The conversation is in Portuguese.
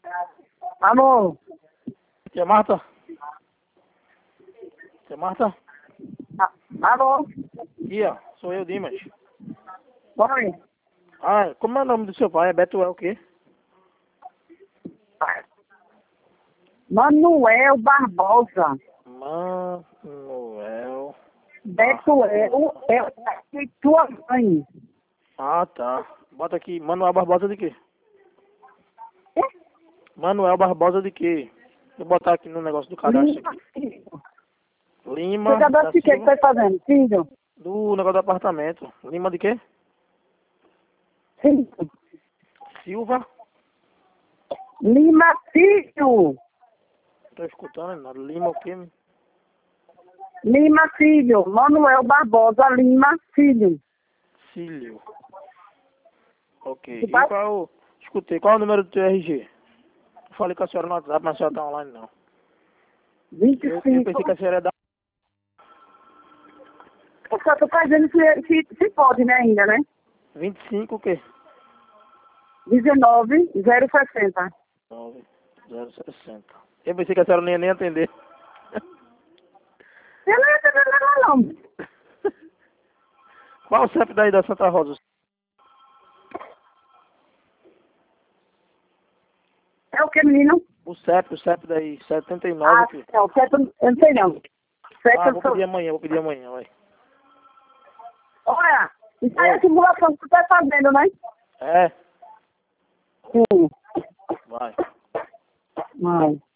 Alô? Tia Marta? Tia Marta? Alô? Tia, sou eu, Dimas. Oi? Ah, como é o nome do seu pai? É Betuel o quê? Manuel Barbosa. Manuel. Betuel é tua mãe. Ah, tá. Bota aqui, Manuel Barbosa de quê? Manuel Barbosa de quê? Vou botar aqui no negócio do cadastro Lima aqui. Filho. Lima Você cadastro da de quê que Silva. tá fazendo? Filho? Do negócio do apartamento. Lima de quê? Filho. Silva. Lima Filho. Tô escutando nada. Lima o quê? Lima Filho. Manuel Barbosa Lima Filho. Cílio. Ok. Que E tá? qual é o... Escutei. Qual é o número do teu RG? Não falei com a senhora no WhatsApp, mas a senhora tá online não. Eu pensei 25. que a senhora ia dar... Eu só tô fazendo se pode, né, ainda, né? 25 o quê? 19,060. 9060. Eu pensei que a senhora não ia nem atender. Eu não ia atender nada, não. Qual o CEP daí da Santa Rosa? É o que, menino? O CEP daí, 79 Ah, aqui. não, certo, eu não sei não. Certo, Ah, eu sou... vou pedir amanhã, vai. Olha, isso aí é Oi. a simulação que tu tá fazendo, né? É, Sim. vai. Vai.